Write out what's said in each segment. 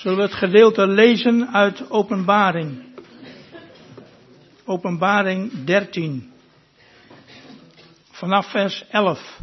Zullen we het gedeelte lezen uit Openbaring. Openbaring 13. Vanaf vers 11.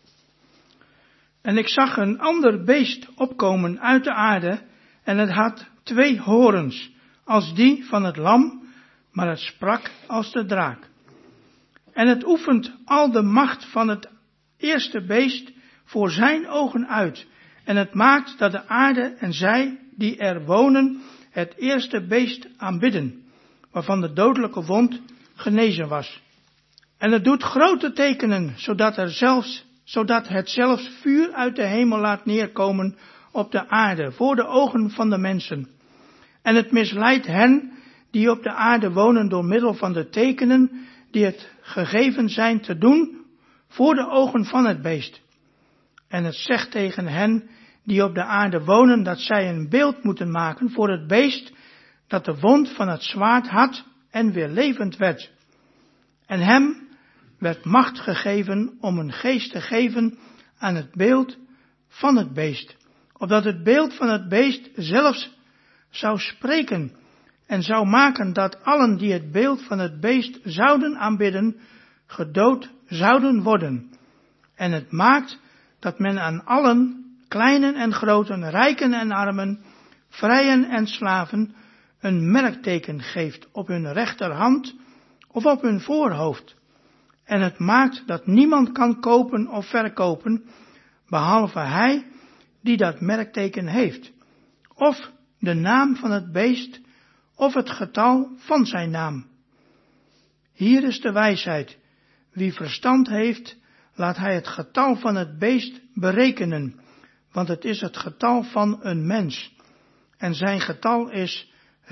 En ik zag een ander beest opkomen uit de aarde, en het had 2 horens, als die van het lam, maar het sprak als de draak. En het oefent al de macht van het eerste beest voor zijn ogen uit, en het maakt dat de aarde en zij die er wonen het eerste beest aanbidden, waarvan de dodelijke wond genezen was. En het doet grote tekenen, zodat het zelfs vuur uit de hemel laat neerkomen op de aarde, voor de ogen van de mensen. En het misleidt hen die op de aarde wonen door middel van de tekenen die het gegeven zijn te doen voor de ogen van het beest. En het zegt tegen hen die op de aarde wonen dat zij een beeld moeten maken voor het beest dat de wond van het zwaard had en weer levend werd. En hem werd macht gegeven om een geest te geven aan het beeld van het beest, opdat het beeld van het beest zelfs zou spreken en zou maken dat allen die het beeld van het beest zouden aanbidden, gedood zouden worden. En het maakt dat men aan allen, kleinen en groten, rijken en armen, vrijen en slaven, een merkteken geeft op hun rechterhand of op hun voorhoofd. En het maakt dat niemand kan kopen of verkopen, behalve hij die dat merkteken heeft, of de naam van het beest, of het getal van zijn naam. Hier is de wijsheid. Wie verstand heeft, laat hij het getal van het beest berekenen, want het is het getal van een mens. En zijn getal is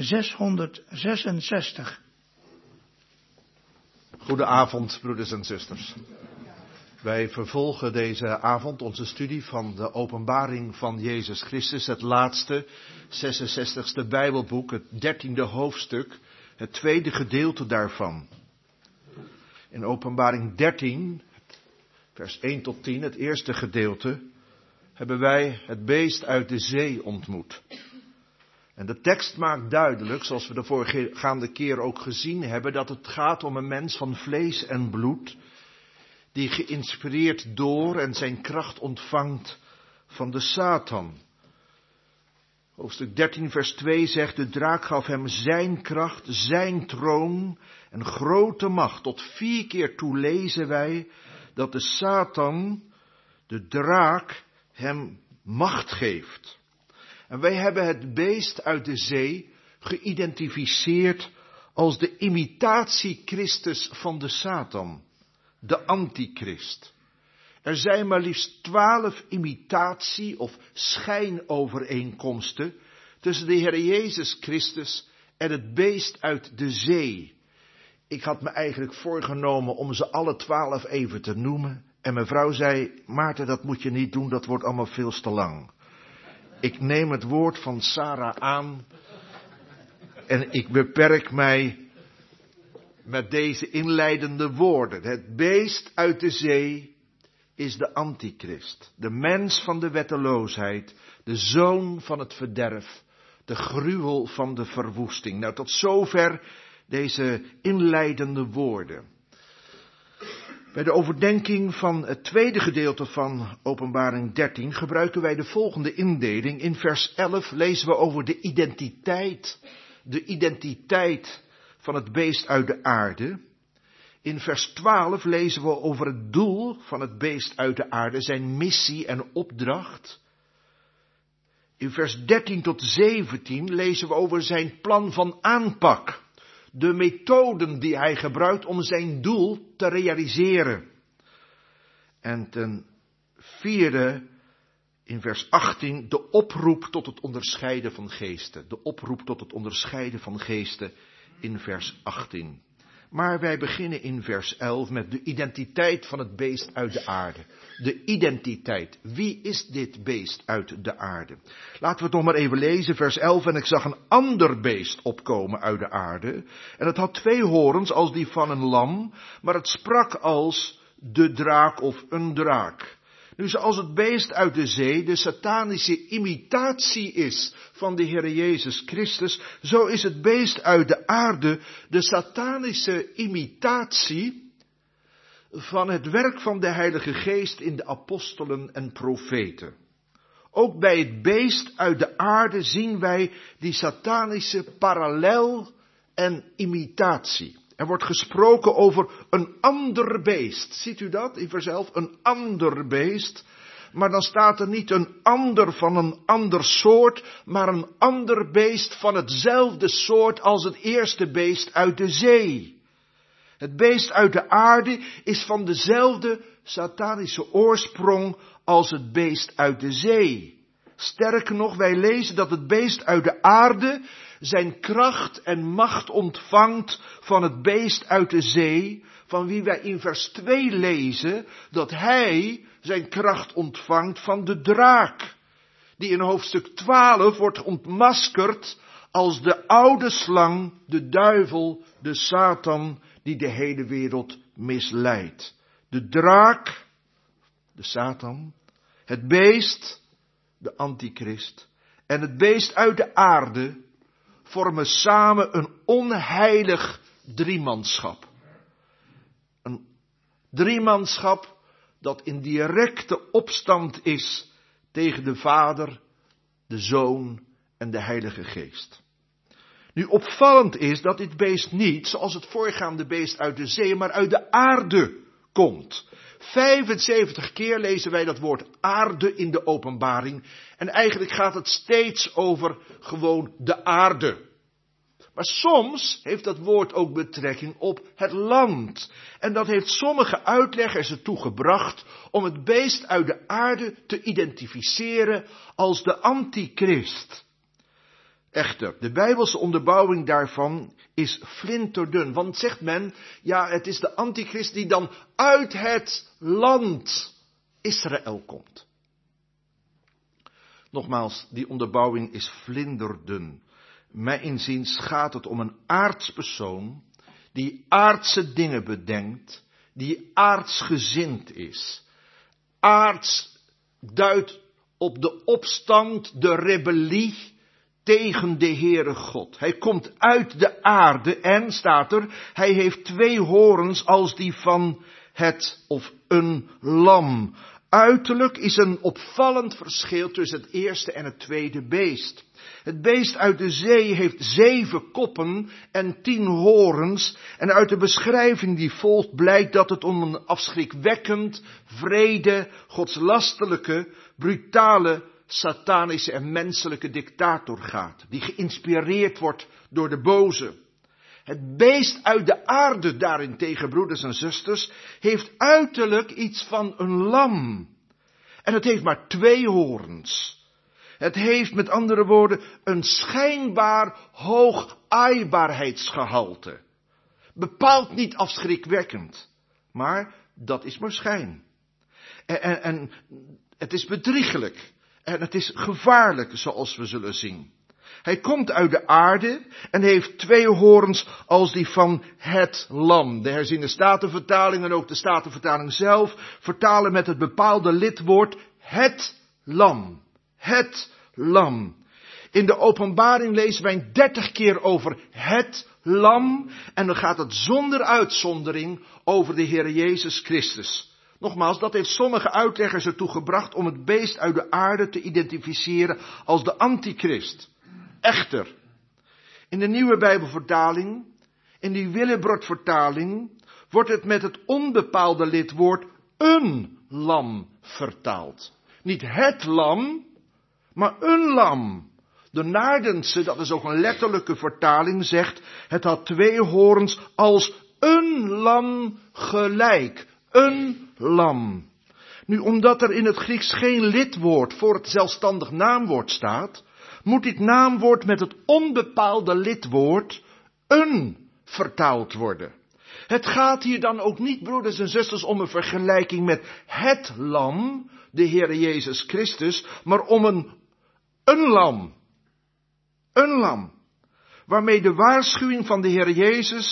666. Goedenavond, broeders en zusters. Wij vervolgen deze avond onze studie van de openbaring van Jezus Christus, het laatste, 66ste Bijbelboek, het 13e hoofdstuk, het tweede gedeelte daarvan. In openbaring 13, vers 1 tot 10, het eerste gedeelte, hebben wij het beest uit de zee ontmoet. En de tekst maakt duidelijk, zoals we de voorgaande keer ook gezien hebben, dat het gaat om een mens van vlees en bloed, die geïnspireerd door en zijn kracht ontvangt van de Satan. Hoofdstuk 13 vers 2 zegt, de draak gaf hem zijn kracht, zijn troon en grote macht. Tot 4 keer toe lezen wij dat de Satan, de draak, hem macht geeft. En wij hebben het beest uit de zee geïdentificeerd als de imitatie Christus van de Satan, de antichrist. Er zijn maar liefst 12 imitatie- of schijnovereenkomsten tussen de Heer Jezus Christus en het beest uit de zee. Ik had me eigenlijk voorgenomen om ze alle 12 even te noemen. En mijn vrouw zei, Maarten, dat moet je niet doen, dat wordt allemaal veel te lang. Ik neem het woord van Sarah aan en ik beperk mij met deze inleidende woorden. Het beest uit de zee is de antichrist, de mens van de wetteloosheid, de zoon van het verderf, de gruwel van de verwoesting. Nou, tot zover deze inleidende woorden. Bij de overdenking van het tweede gedeelte van Openbaring 13 gebruiken wij de volgende indeling. In vers 11 lezen we over de identiteit van het beest uit de aarde. In vers 12 lezen we over het doel van het beest uit de aarde, zijn missie en opdracht. In vers 13 tot 17 lezen we over zijn plan van aanpak. De methoden die hij gebruikt om zijn doel te realiseren. En ten vierde, in vers 18, de oproep tot het onderscheiden van geesten. De oproep tot het onderscheiden van geesten in vers 18. Maar wij beginnen in vers 11 met de identiteit van het beest uit de aarde. De identiteit. Wie is dit beest uit de aarde? Laten we het nog maar even lezen, vers 11. En ik zag een ander beest opkomen uit de aarde. En het had 2 horens als die van een lam, maar het sprak als de draak of een draak. Nu, zoals het beest uit de zee de satanische imitatie is van de Heer Jezus Christus, zo is het beest uit de aarde de satanische imitatie van het werk van de Heilige Geest in de apostelen en profeten. Ook bij het beest uit de aarde zien wij die satanische parallel en imitatie. Er wordt gesproken over een ander beest. Ziet u dat in verzelf? Een ander beest. Maar dan staat er niet een ander van een ander soort, maar een ander beest van hetzelfde soort als het eerste beest uit de zee. Het beest uit de aarde is van dezelfde satanische oorsprong als het beest uit de zee. Sterker nog, wij lezen dat het beest uit de aarde zijn kracht en macht ontvangt van het beest uit de zee, van wie wij in vers 2 lezen dat hij zijn kracht ontvangt van de draak, die in hoofdstuk 12 wordt ontmaskerd als de oude slang, de duivel, de Satan, die de hele wereld misleidt. De draak, de Satan, het beest, de antichrist, en het beest uit de aarde vormen samen een onheilig driemanschap. Een driemanschap dat in directe opstand is tegen de Vader, de Zoon en de Heilige Geest. Nu opvallend is dat dit beest niet, zoals het voorgaande beest uit de zee, maar uit de aarde komt. 75 keer lezen wij dat woord aarde in de Openbaring. En eigenlijk gaat het steeds over gewoon de aarde. Maar soms heeft dat woord ook betrekking op het land. En dat heeft sommige uitleggers ertoe gebracht om het beest uit de aarde te identificeren als de antichrist. Echter, de Bijbelse onderbouwing daarvan is flinterdun. Want zegt men, ja, het is de antichrist die dan uit het land Israël komt. Nogmaals, die onderbouwing is flinterdun. Mijn inziens gaat het om een aardspersoon die aardse dingen bedenkt, die aardsgezind is. Aards duidt op de opstand, de rebellie tegen de Heere God. Hij komt uit de aarde en, staat er, hij heeft 2 horens als die van het of een lam. Uiterlijk is een opvallend verschil tussen het eerste en het tweede beest. Het beest uit de zee heeft 7 koppen en 10 horens. En uit de beschrijving die volgt blijkt dat het om een afschrikwekkend, wrede, godslastelijke, brutale, satanische en menselijke dictator gaat. Die geïnspireerd wordt door de boze. Het beest uit de aarde daarentegen, broeders en zusters, heeft uiterlijk iets van een lam. En het heeft maar 2 horens. Het heeft met andere woorden een schijnbaar hoog aaibaarheidsgehalte. Bepaald niet afschrikwekkend, maar dat is maar schijn. En het is bedriegelijk. En het is gevaarlijk, zoals we zullen zien. Hij komt uit de aarde en heeft 2 horens als die van het lam. De herziene statenvertaling en ook de statenvertaling zelf vertalen met het bepaalde lidwoord het lam. Het lam. In de Openbaring lezen wij 30 keer over het lam en dan gaat het zonder uitzondering over de Heer Jezus Christus. Nogmaals, dat heeft sommige uitleggers ertoe gebracht om het beest uit de aarde te identificeren als de antichrist. Echter, in de nieuwe Bijbelvertaling, in die Willibrord-vertaling, wordt het met het onbepaalde lidwoord een lam vertaald. Niet het lam, maar een lam. De Naardense, dat is ook een letterlijke vertaling, zegt, het had 2 horens als een lam gelijk. Een lam. Nu, omdat er in het Grieks geen lidwoord voor het zelfstandig naamwoord staat, moet dit naamwoord met het onbepaalde lidwoord een vertaald worden. Het gaat hier dan ook niet, broeders en zusters, om een vergelijking met het lam, de Heere Jezus Christus, maar om een lam. Een lam. Waarmee de waarschuwing van de Heer Jezus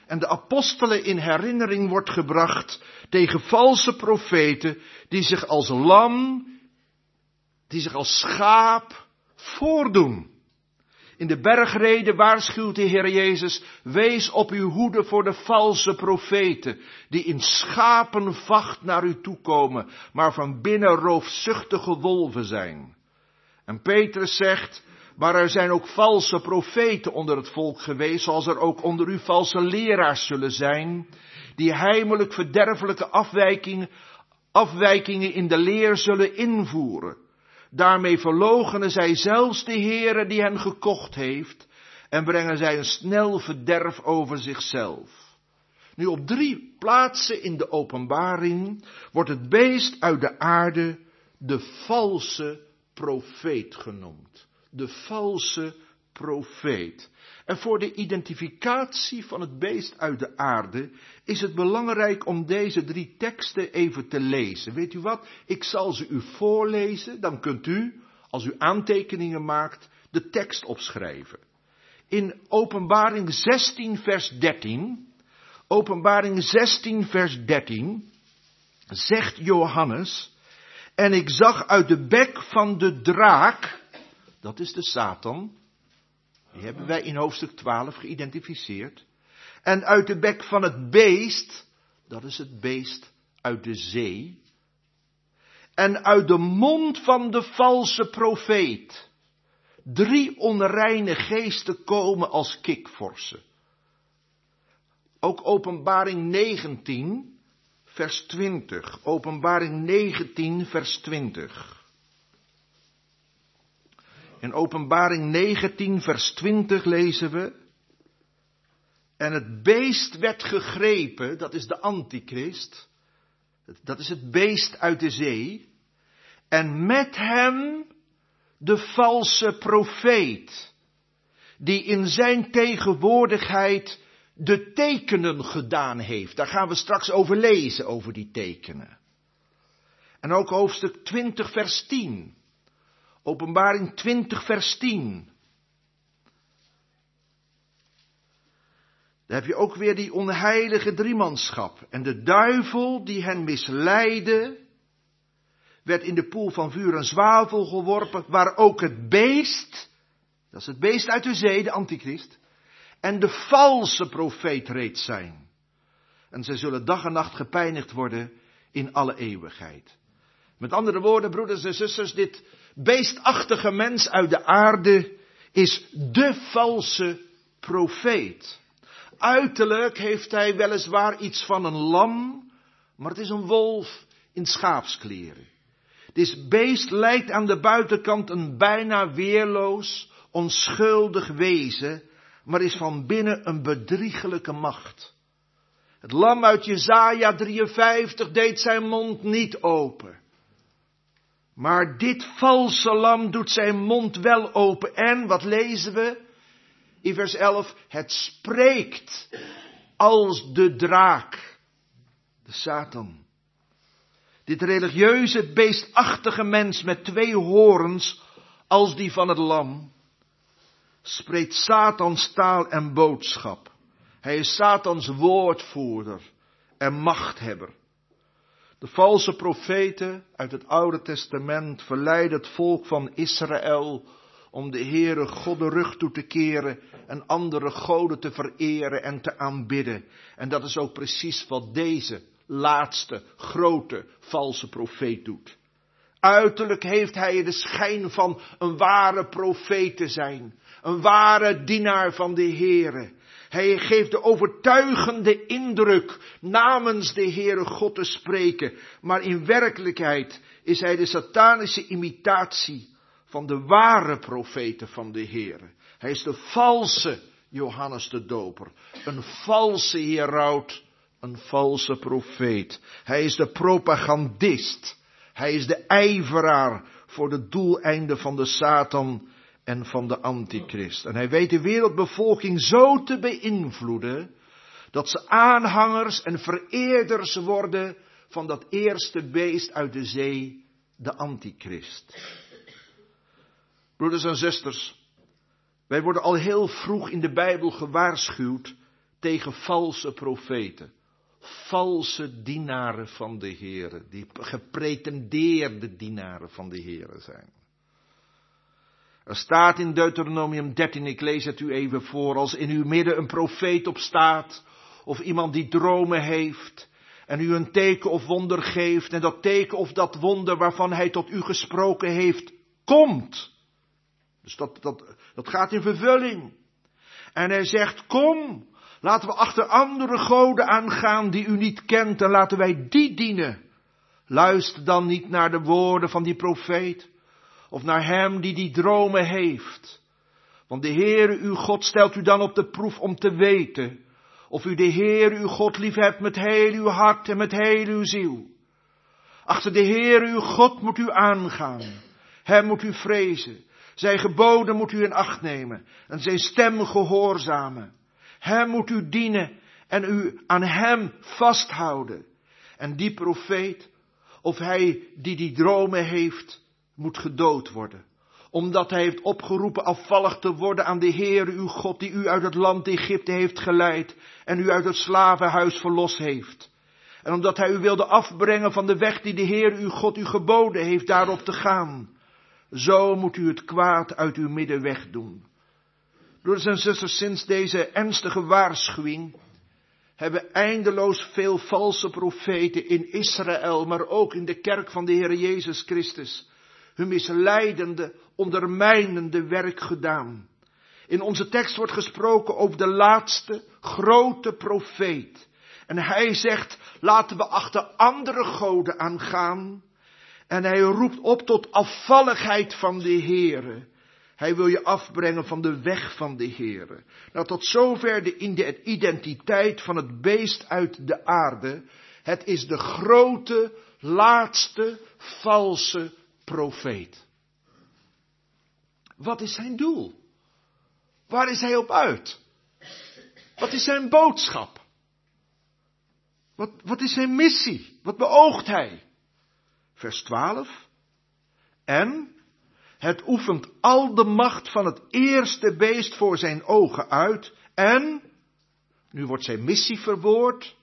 en de apostelen in herinnering wordt gebracht tegen valse profeten die zich als lam, die zich als schaap voordoen. In de bergrede waarschuwt de Heer Jezus, wees op uw hoede voor de valse profeten, die in schapenvacht naar u toekomen, maar van binnen roofzuchtige wolven zijn. En Petrus zegt, maar er zijn ook valse profeten onder het volk geweest, zoals er ook onder u valse leraars zullen zijn, die heimelijk verderfelijke afwijkingen in de leer zullen invoeren. Daarmee verloochenen zij zelfs de Heere die hen gekocht heeft en brengen zij een snel verderf over zichzelf. Nu op 3 plaatsen in de Openbaring wordt het beest uit de aarde de valse profeet genoemd. De valse profeet. En voor de identificatie van het beest uit de aarde is het belangrijk om deze 3 teksten even te lezen. Weet u wat? Ik zal ze u voorlezen, dan kunt u, als u aantekeningen maakt, de tekst opschrijven. In Openbaring 16 vers 13, Openbaring 16 vers 13, zegt Johannes, en ik zag uit de bek van de draak, dat is de Satan, die hebben wij in hoofdstuk 12 geïdentificeerd. En uit de bek van het beest, dat is het beest uit de zee. En uit de mond van de valse profeet 3 onreine geesten komen als kikvorsen. Ook Openbaring 19 vers 20. Openbaring 19 vers 20. In Openbaring 19 vers 20 lezen we, en het beest werd gegrepen, dat is de antichrist, dat is het beest uit de zee, en met hem de valse profeet, die in zijn tegenwoordigheid de tekenen gedaan heeft. Daar gaan we straks over lezen, over die tekenen. En ook hoofdstuk 20 vers 10. Openbaring 20 vers 10. Daar heb je ook weer die onheilige driemanschap. En de duivel die hen misleidde, werd in de poel van vuur en zwavel geworpen, waar ook het beest, dat is het beest uit de zee, de antichrist, en de valse profeet reeds zijn. En zij zullen dag en nacht gepijnigd worden in alle eeuwigheid. Met andere woorden, broeders en zusters, dit beestachtige mens uit de aarde is de valse profeet. Uiterlijk heeft hij weliswaar iets van een lam, maar het is een wolf in schaapskleren. Dit beest lijkt aan de buitenkant een bijna weerloos, onschuldig wezen, maar is van binnen een bedriegelijke macht. Het lam uit Jesaja 53 deed zijn mond niet open. Maar dit valse lam doet zijn mond wel open. En, wat lezen we? In vers 11, het spreekt als de draak, de Satan. Dit religieuze, beestachtige mens met 2 horens, als die van het lam, spreekt Satans taal en boodschap. Hij is Satans woordvoerder en machthebber. De valse profeten uit het Oude Testament verleiden het volk van Israël om de Heere God de rug toe te keren en andere goden te vereren en te aanbidden. En dat is ook precies wat deze laatste grote valse profeet doet. Uiterlijk heeft hij de schijn van een ware profeet te zijn, een ware dienaar van de Heere. Hij geeft de overtuigende indruk namens de Heere God te spreken. Maar in werkelijkheid is hij de satanische imitatie van de ware profeten van de Heere. Hij is de valse Johannes de Doper. Een valse heraut, een valse profeet. Hij is de propagandist. Hij is de ijveraar voor de doeleinden van de Satan en van de antichrist. En hij weet de wereldbevolking zo te beïnvloeden dat ze aanhangers en vereerders worden van dat eerste beest uit de zee, de antichrist. Broeders en zusters, wij worden al heel vroeg in de Bijbel gewaarschuwd tegen valse profeten. Valse dienaren van de Heere, die gepretendeerde dienaren van de Heere zijn. Er staat in Deuteronomium 13, ik lees het u even voor, als in uw midden een profeet opstaat, of iemand die dromen heeft, en u een teken of wonder geeft, en dat teken of dat wonder waarvan hij tot u gesproken heeft, komt. Dus dat gaat in vervulling. En hij zegt, kom, laten we achter andere goden aangaan die u niet kent, en laten wij die dienen. Luister dan niet naar de woorden van die profeet, of naar hem die dromen heeft. Want de Heere uw God stelt u dan op de proef om te weten of u de Heere uw God lief hebt met heel uw hart en met heel uw ziel. Achter de Heere uw God moet u aangaan. Hem moet u vrezen. Zijn geboden moet u in acht nemen en zijn stem gehoorzamen. Hem moet u dienen en u aan hem vasthouden. En die profeet, of hij die dromen heeft, moet gedood worden. Omdat hij heeft opgeroepen afvallig te worden aan de Heere uw God, die u uit het land Egypte heeft geleid en u uit het slavenhuis verlost heeft. En omdat hij u wilde afbrengen van de weg die de Heere uw God u geboden heeft daarop te gaan. Zo moet u het kwaad uit uw midden wegdoen. Broeders en zusters, sinds deze ernstige waarschuwing hebben eindeloos veel valse profeten in Israël, maar ook in de kerk van de Heere Jezus Christus, hun misleidende, ondermijnende werk gedaan. In onze tekst wordt gesproken over de laatste grote profeet. En hij zegt, laten we achter andere goden aangaan. En hij roept op tot afvalligheid van de Heere. Hij wil je afbrengen van de weg van de Heere. Nou, tot zover de identiteit van het beest uit de aarde. Het is de grote, laatste, valse profeet. Wat is zijn doel? Waar is hij op uit? Wat is zijn boodschap? Wat is zijn missie? Wat beoogt hij? Vers 12. En het oefent al de macht van het eerste beest voor zijn ogen uit. En, nu wordt zijn missie verwoord.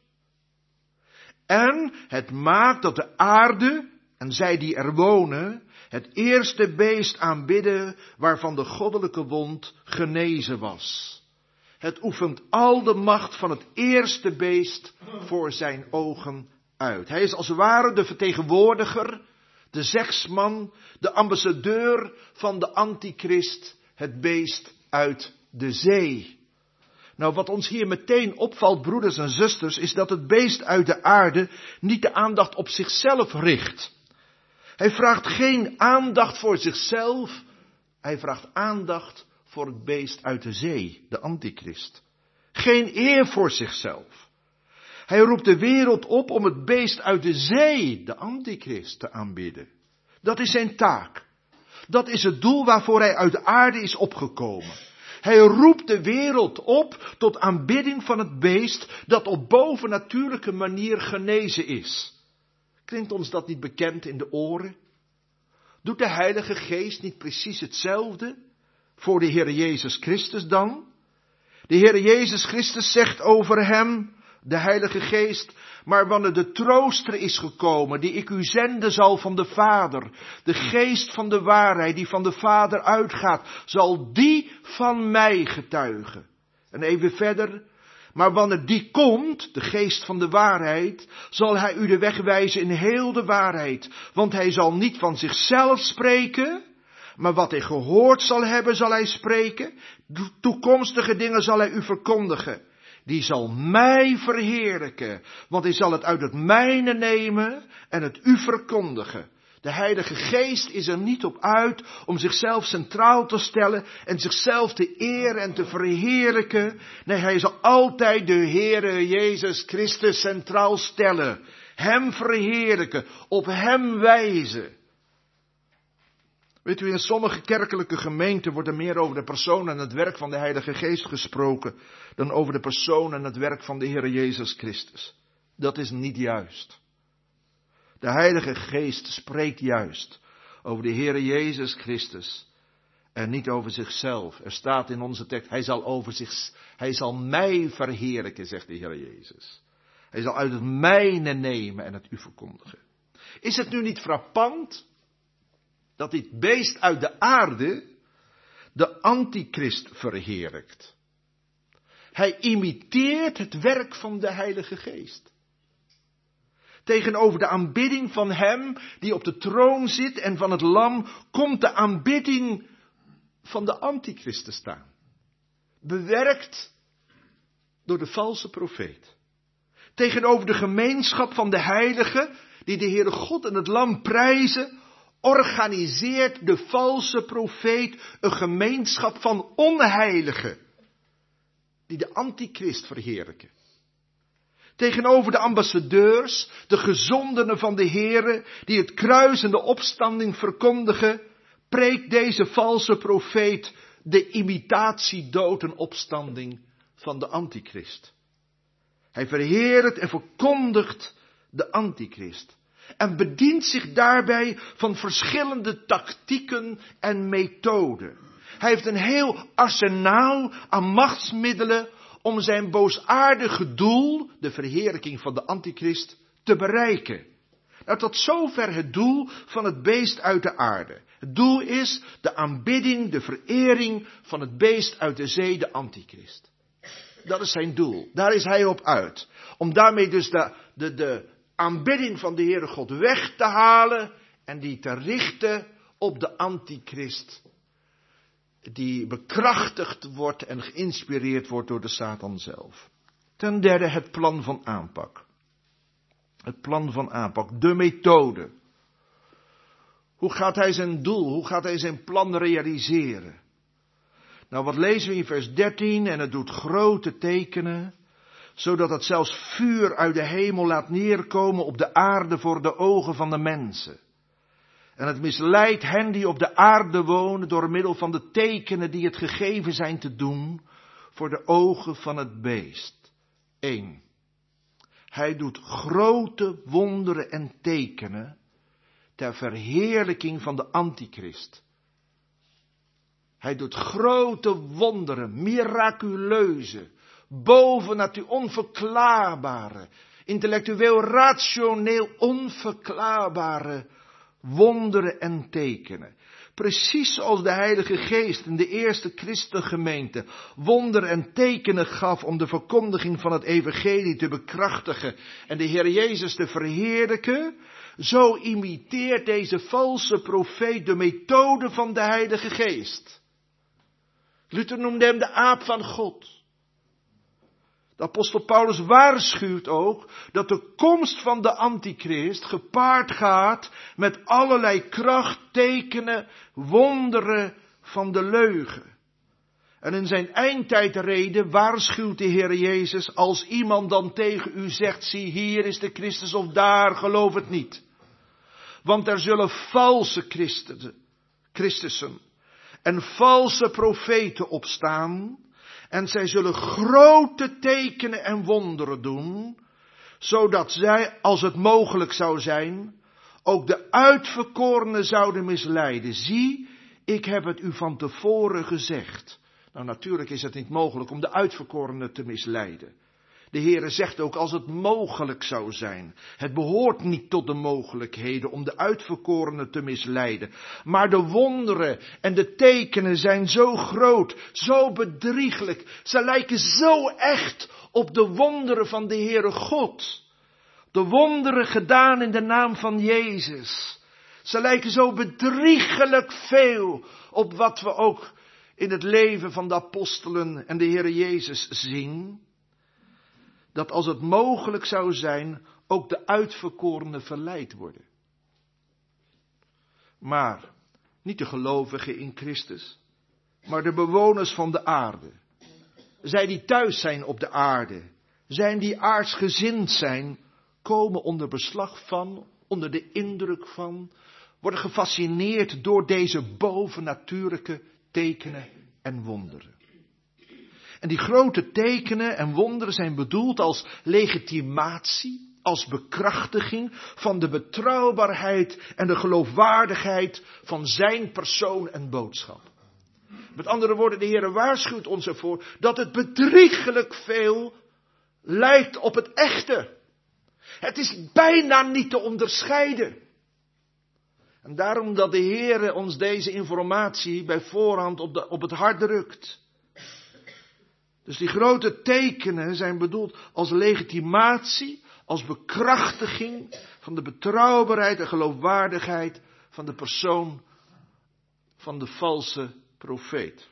En het maakt dat de aarde en zij die er wonen, het eerste beest aanbidden waarvan de goddelijke wond genezen was. Het oefent al de macht van het eerste beest voor zijn ogen uit. Hij is als het ware de vertegenwoordiger, de zegsman, de ambassadeur van de antichrist, het beest uit de zee. Nou, wat ons hier meteen opvalt, broeders en zusters, is dat het beest uit de aarde niet de aandacht op zichzelf richt. Hij vraagt geen aandacht voor zichzelf, hij vraagt aandacht voor het beest uit de zee, de antichrist. Geen eer voor zichzelf. Hij roept de wereld op om het beest uit de zee, de antichrist, te aanbidden. Dat is zijn taak. Dat is het doel waarvoor hij uit de aarde is opgekomen. Hij roept de wereld op tot aanbidding van het beest dat op bovennatuurlijke manier genezen is. Klinkt ons dat niet bekend in de oren? Doet de Heilige Geest niet precies hetzelfde voor de Heer Jezus Christus dan? De Heer Jezus Christus zegt over hem, de Heilige Geest, maar wanneer de trooster is gekomen, die ik u zenden zal van de Vader, de Geest van de waarheid die van de Vader uitgaat, zal die van mij getuigen. En even verder, maar wanneer die komt, de Geest van de waarheid, zal hij u de weg wijzen in heel de waarheid. Want hij zal niet van zichzelf spreken, maar wat hij gehoord zal hebben, zal hij spreken. Toekomstige dingen zal hij u verkondigen. Die zal mij verheerlijken, want hij zal het uit het mijne nemen en het u verkondigen. De Heilige Geest is er niet op uit om zichzelf centraal te stellen en zichzelf te eren en te verheerlijken. Nee, hij zal altijd de Heere Jezus Christus centraal stellen. Hem verheerlijken, op hem wijzen. Weet u, in sommige kerkelijke gemeenten wordt er meer over de persoon en het werk van de Heilige Geest gesproken dan over de persoon en het werk van de Heere Jezus Christus. Dat is niet juist. De Heilige Geest spreekt juist over de Heere Jezus Christus En niet over zichzelf. Er staat in onze tekst, hij zal mij verheerlijken, zegt de Heer Jezus. Hij zal uit het mijne nemen en het u verkondigen. Is het nu niet frappant dat dit beest uit de aarde de antichrist verheerlijkt? Hij imiteert het werk van de Heilige Geest. Tegenover de aanbidding van hem die op de troon zit en van het lam, komt de aanbidding van de antichrist te staan. Bewerkt door de valse profeet. Tegenover de gemeenschap van de heiligen, die de Heere God en het lam prijzen, organiseert de valse profeet een gemeenschap van onheiligen, die de antichrist verheerlijken. Tegenover de ambassadeurs, de gezondenen van de Heere, die het kruis en de opstanding verkondigen, preekt deze valse profeet de imitatie dood en opstanding van de antichrist. Hij verheerlijkt en verkondigt de antichrist. En bedient zich daarbij van verschillende tactieken en methoden. Hij heeft een heel arsenaal aan machtsmiddelen om zijn boosaardige doel, de verheerlijking van de antichrist, te bereiken. Nou, tot zover het doel van het beest uit de aarde. Het doel is de aanbidding, de verering van het beest uit de zee, de antichrist. Dat is zijn doel. Daar is hij op uit. Om daarmee dus de aanbidding van de Heere God weg te halen en die te richten op de antichrist, die bekrachtigd wordt en geïnspireerd wordt door de Satan zelf. Ten derde het plan van aanpak. Het plan van aanpak, de methode. Hoe gaat hij zijn doel, hoe gaat hij zijn plan realiseren? Nou, wat lezen we in vers 13? En het doet grote tekenen, zodat het zelfs vuur uit de hemel laat neerkomen op de aarde voor de ogen van de mensen. En het misleidt hen die op de aarde wonen door middel van de tekenen die het gegeven zijn te doen voor de ogen van het beest. 1. Hij doet grote wonderen en tekenen ter verheerlijking van de antichrist. Hij doet grote wonderen, miraculeuze, bovennatuurlijk onverklaarbare, intellectueel rationeel onverklaarbare wonderen en tekenen. Precies zoals de Heilige Geest in de eerste christengemeente wonderen en tekenen gaf om de verkondiging van het evangelie te bekrachtigen en de Heer Jezus te verheerlijken, zo imiteert deze valse profeet de methode van de Heilige Geest. Luther noemde hem de aap van God. De apostel Paulus waarschuwt ook dat de komst van de antichrist gepaard gaat met allerlei krachttekenen, wonderen van de leugen. En in zijn eindtijdreden waarschuwt de Heer Jezus, als iemand dan tegen u zegt, zie hier is de Christus of daar, geloof het niet. Want er zullen valse Christussen en valse profeten opstaan. En zij zullen grote tekenen en wonderen doen, zodat zij, als het mogelijk zou zijn, ook de uitverkorenen zouden misleiden. Zie, ik heb het u van tevoren gezegd. Nou, natuurlijk is het niet mogelijk om de uitverkorenen te misleiden. De Heere zegt ook als het mogelijk zou zijn. Het behoort niet tot de mogelijkheden om de uitverkorenen te misleiden. Maar de wonderen en de tekenen zijn zo groot, zo bedrieglijk. Ze lijken zo echt op de wonderen van de Heere God. De wonderen gedaan in de naam van Jezus. Ze lijken zo bedriegelijk veel op wat we ook in het leven van de apostelen en de Heere Jezus zien. Dat als het mogelijk zou zijn, ook de uitverkorenen verleid worden. Maar niet de gelovigen in Christus, maar de bewoners van de aarde. Zij die thuis zijn op de aarde, zij die aardsgezind zijn, komen onder beslag van, onder de indruk van, worden gefascineerd door deze bovennatuurlijke tekenen en wonderen. En die grote tekenen en wonderen zijn bedoeld als legitimatie, als bekrachtiging van de betrouwbaarheid en de geloofwaardigheid van zijn persoon en boodschap. Met andere woorden, de Heer waarschuwt ons ervoor dat het bedriegelijk veel lijkt op het echte. Het is bijna niet te onderscheiden. En daarom dat de Heer ons deze informatie bij voorhand op het hart drukt. Dus die grote tekenen zijn bedoeld als legitimatie, als bekrachtiging van de betrouwbaarheid en geloofwaardigheid van de persoon van de valse profeet.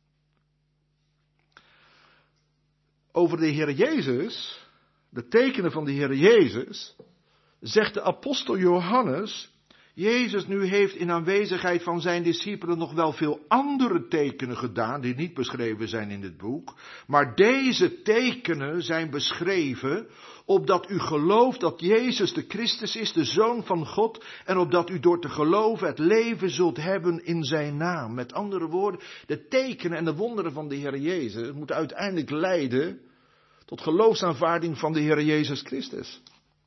Over de Heer Jezus, de tekenen van de Heer Jezus, zegt de apostel Johannes: Jezus nu heeft in aanwezigheid van zijn discipelen nog wel veel andere tekenen gedaan, die niet beschreven zijn in dit boek. Maar deze tekenen zijn beschreven, opdat u gelooft dat Jezus de Christus is, de Zoon van God, en opdat u door te geloven het leven zult hebben in zijn naam. Met andere woorden, de tekenen en de wonderen van de Heer Jezus moeten uiteindelijk leiden tot geloofsaanvaarding van de Heer Jezus Christus.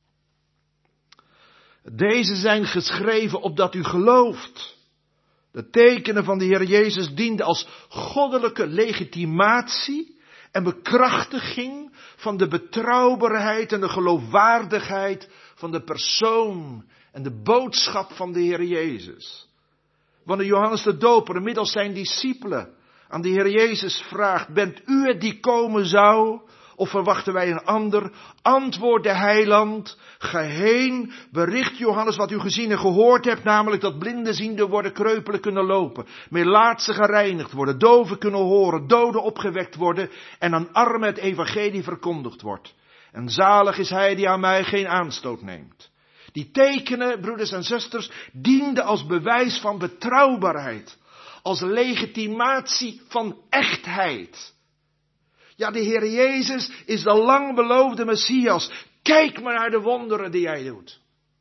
Deze zijn geschreven opdat u gelooft. De tekenen van de Heer Jezus dienden als goddelijke legitimatie en bekrachtiging van de betrouwbaarheid en de geloofwaardigheid van de persoon en de boodschap van de Heer Jezus. Wanneer Johannes de Doper middels zijn discipelen aan de Heer Jezus vraagt: bent u het die komen zou? Of verwachten wij een ander? Antwoordt de heiland: ga heen, bericht Johannes wat u gezien en gehoord hebt, namelijk dat blinden ziende worden, kreupelen kunnen lopen, melaatsen gereinigd worden, doven kunnen horen, doden opgewekt worden en aan armen het evangelie verkondigd wordt. En zalig is hij die aan mij geen aanstoot neemt. Die tekenen, broeders en zusters, dienden als bewijs van betrouwbaarheid, als legitimatie van echtheid. Ja, de Heer Jezus is de lang beloofde Messias. Kijk maar naar de wonderen die hij doet.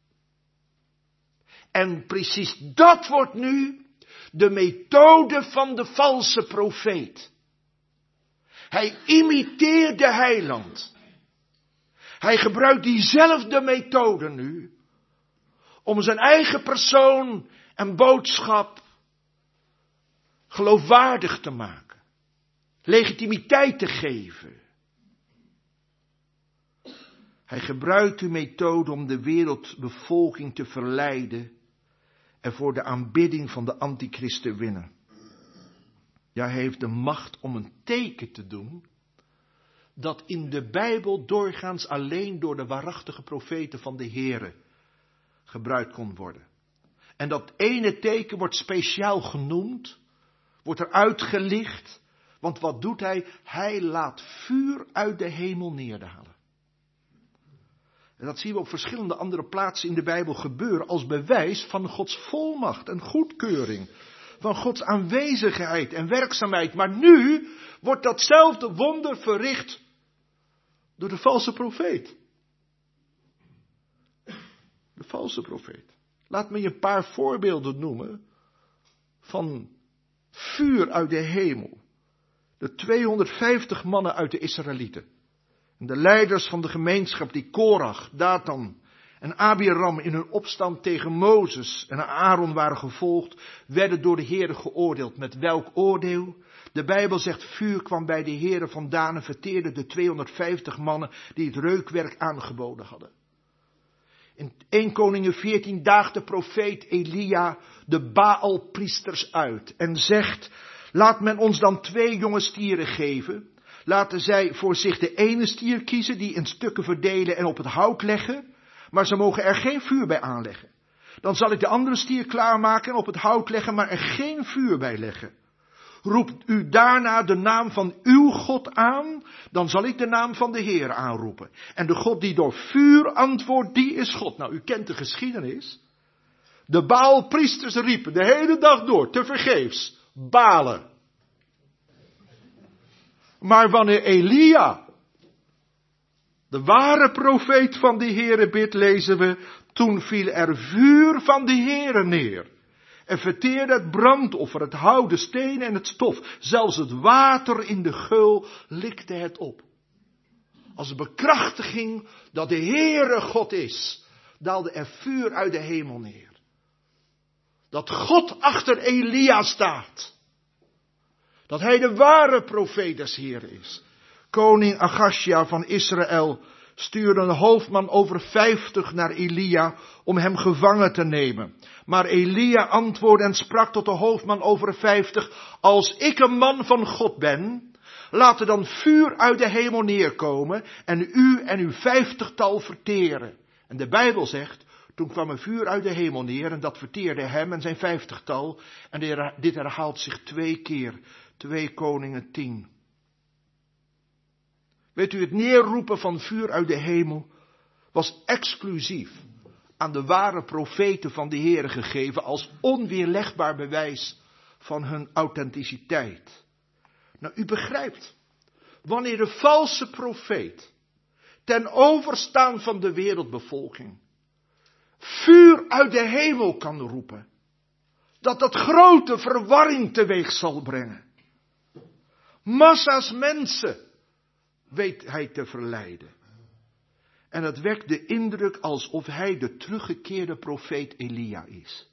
En precies dat wordt nu de methode van de valse profeet. Hij imiteert de heiland. Hij gebruikt diezelfde methode nu om zijn eigen persoon en boodschap geloofwaardig te maken. Legitimiteit te geven. Hij gebruikt die methode om de wereldbevolking te verleiden en voor de aanbidding van de antichrist te winnen. Ja, hij heeft de macht om een teken te doen dat in de Bijbel doorgaans alleen door de waarachtige profeten van de Here gebruikt kon worden. En dat ene teken wordt speciaal genoemd, wordt er uitgelicht. Want wat doet hij? Hij laat vuur uit de hemel neerdalen. En dat zien we op verschillende andere plaatsen in de Bijbel gebeuren als bewijs van Gods volmacht en goedkeuring. Van Gods aanwezigheid en werkzaamheid. Maar nu wordt datzelfde wonder verricht door de valse profeet. De valse profeet. Laat me je een paar voorbeelden noemen van vuur uit de hemel. De 250 mannen uit de Israëlieten. En de leiders van de gemeenschap die Korach, Datan en Abiram in hun opstand tegen Mozes en Aaron waren gevolgd, werden door de Heere geoordeeld. Met welk oordeel? De Bijbel zegt: vuur kwam bij de Heere vandaan en verteerde de 250 mannen die het reukwerk aangeboden hadden. In 1 Koningen 14 daagt de profeet Elia de Baalpriesters uit en zegt: laat men ons dan 2 jonge stieren geven. Laten zij voor zich de ene stier kiezen, die in stukken verdelen en op het hout leggen. Maar ze mogen er geen vuur bij aanleggen. Dan zal ik de andere stier klaarmaken en op het hout leggen, maar er geen vuur bij leggen. Roept u daarna de naam van uw God aan, dan zal ik de naam van de Heer aanroepen. En de God die door vuur antwoordt, die is God. Nou, u kent de geschiedenis. De Baalpriesters riepen de hele dag door, tevergeefs, Balen. Maar wanneer Elia, de ware profeet van de Heere, bidt, lezen we: toen viel er vuur van de Heere neer. En verteerde het brandoffer, het hout, de stenen en het stof. Zelfs het water in de geul likte het op. Als bekrachtiging dat de Heere God is, daalde er vuur uit de hemel neer. Dat God achter Elia staat. Dat hij de ware profeet des Heeren is. Koning Achazia van Israël stuurde een hoofdman over 50 naar Elia om hem gevangen te nemen. Maar Elia antwoordde en sprak tot de hoofdman over 50, als ik een man van God ben, laat er dan vuur uit de hemel neerkomen en u en uw 50-tal verteren. En de Bijbel zegt, toen kwam er vuur uit de hemel neer en dat verteerde hem en zijn 50-tal. En dit herhaalt zich 2 keer, 2 Koningen 10. Weet u, het neerroepen van vuur uit de hemel was exclusief aan de ware profeten van de Heere gegeven als onweerlegbaar bewijs van hun authenticiteit. Nou, u begrijpt, wanneer de valse profeet ten overstaan van de wereldbevolking vuur uit de hemel kan roepen, dat grote verwarring teweeg zal brengen. Massa's mensen weet hij te verleiden. En het wekt de indruk alsof hij de teruggekeerde profeet Elia is.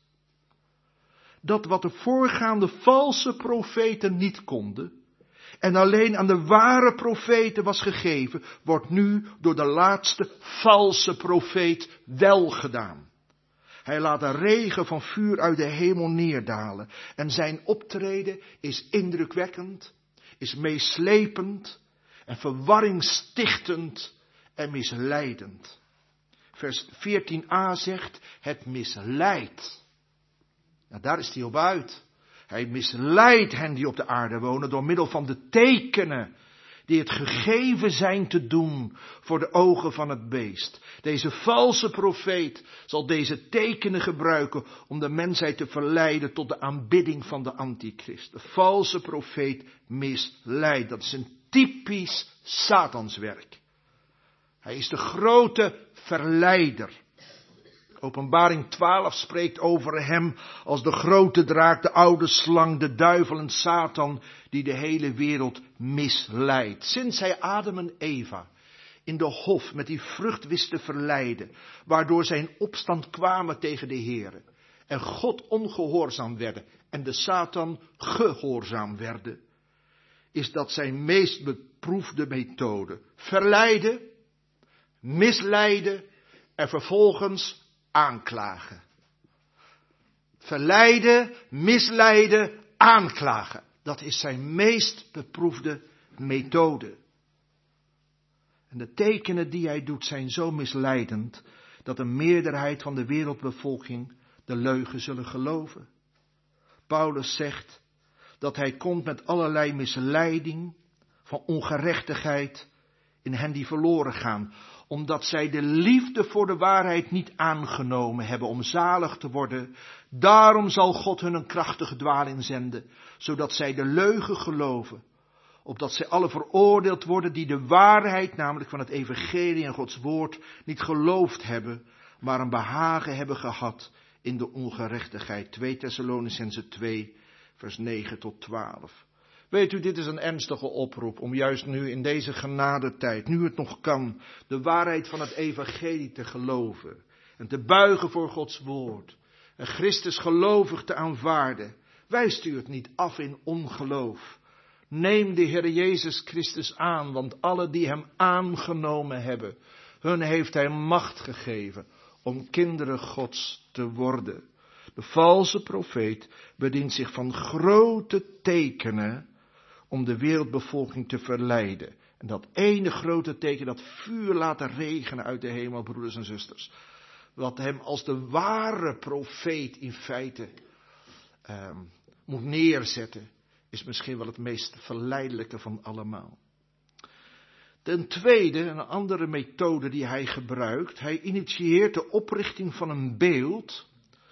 Dat wat de voorgaande valse profeten niet konden, en alleen aan de ware profeten was gegeven, wordt nu door de laatste valse profeet wel gedaan. Hij laat een regen van vuur uit de hemel neerdalen. En zijn optreden is indrukwekkend, is meeslepend en verwarringstichtend en misleidend. Vers 14a zegt, het misleidt. Nou, daar is hij op uit. Hij misleidt hen die op de aarde wonen door middel van de tekenen die het gegeven zijn te doen voor de ogen van het beest. Deze valse profeet zal deze tekenen gebruiken om de mensheid te verleiden tot de aanbidding van de antichrist. De valse profeet misleidt. Dat is een typisch Satanswerk. Hij is de grote verleider. Openbaring 12 spreekt over hem als de grote draak, de oude slang, de duivel en Satan die de hele wereld misleidt. Sinds hij Adam en Eva in de hof met die vrucht wist te verleiden, waardoor zij in opstand kwamen tegen de Heere en God ongehoorzaam werden en de Satan gehoorzaam werden, is dat zijn meest beproefde methode. Verleiden, misleiden en vervolgens aanklagen. Verleiden, misleiden, aanklagen. Dat is zijn meest beproefde methode. En de tekenen die hij doet zijn zo misleidend dat een meerderheid van de wereldbevolking de leugen zullen geloven. Paulus zegt dat hij komt met allerlei misleiding van ongerechtigheid in hen die verloren gaan, omdat zij de liefde voor de waarheid niet aangenomen hebben om zalig te worden. Daarom zal God hun een krachtige dwaling zenden, zodat zij de leugen geloven, opdat zij alle veroordeeld worden die de waarheid, namelijk van het evangelie en Gods woord, niet geloofd hebben, maar een behagen hebben gehad in de ongerechtigheid. 2 Thessalonicenzen 2, vers 9 tot 12. Weet u, dit is een ernstige oproep om juist nu in deze genadetijd, nu het nog kan, de waarheid van het evangelie te geloven en te buigen voor Gods woord en Christus gelovig te aanvaarden. Wijst u het niet af in ongeloof. Neem de Heer Jezus Christus aan, want alle die hem aangenomen hebben, hun heeft hij macht gegeven om kinderen Gods te worden. De valse profeet bedient zich van grote tekenen om de wereldbevolking te verleiden. En dat ene grote teken, dat vuur laten regenen uit de hemel, broeders en zusters. Wat hem als de ware profeet in feite moet neerzetten, is misschien wel het meest verleidelijke van allemaal. Ten tweede, een andere methode die hij gebruikt. Hij initieert de oprichting van een beeld